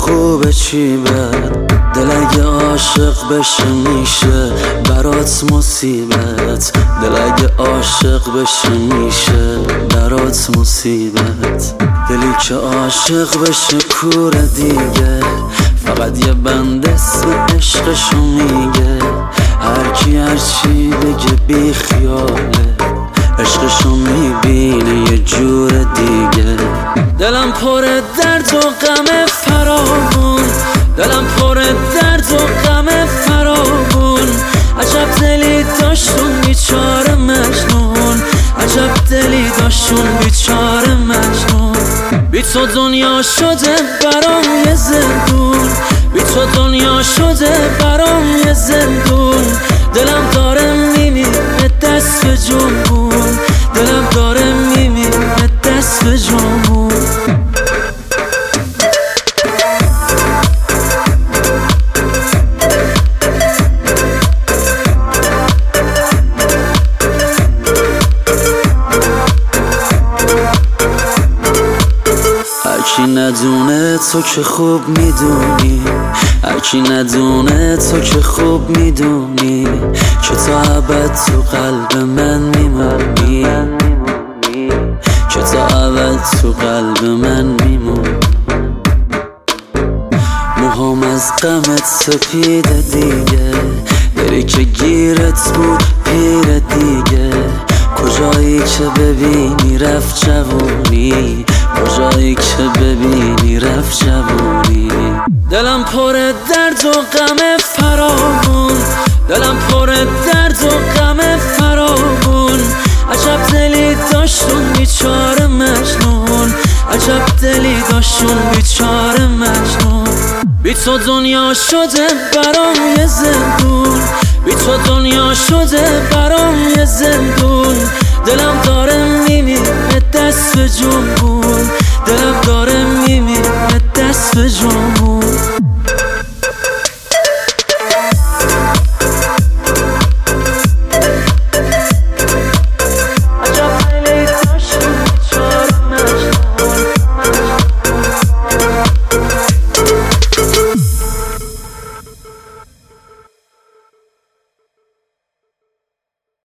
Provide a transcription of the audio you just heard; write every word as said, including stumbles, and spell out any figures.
خوبه چی بد، دل اگه عاشق بشه میشه برات مصیبت، دل اگه عاشق بشه میشه برات مصیبت. دلی که عاشق بشه کوره دیگه، فقط یه بند اسم عشقشو میگه. هر کی هر چی بگه بی خیاله، عشقشو میبینه یه جور دیگه. دلم پر درد و غم فراوون، دلم پر درد و غم فراوون. عجب دلی داشتون بیچاره مجنون، عجب دلی داشتون بیچاره مجنون. بی تو دنیا شده برام یه زندون، بی تو دنیا شده برام یه زندون. دلم داره میمیره دست به جنبون، دلم داره میمیره دست به جنبون. هرکی ندونه تو که خوب میدونی، هرکی ندونه تو که خوب میدونی که تا ابد تو قلب من میمونی، که تا ابد تو قلب من میمونی. موهام از غمت سپیده دیگه، دری که گیرت بود پیر دیگه. کجایی که ببینی رفت جوونی، کجایی که ببینی رفت جوونی. دلم پر درد و غم فراوون، دلم پر درد و غم فراوون. عجب دلی داشتون بیچاره مجنون، عجب دلی داشتون بیچاره مجنون. بی تو دنیا شده برام یه زندون، بی تو دنیا شده برام یه زندون. دلم داره میمیره دست به جنبون، دلم داره میمیره دست به جنبون.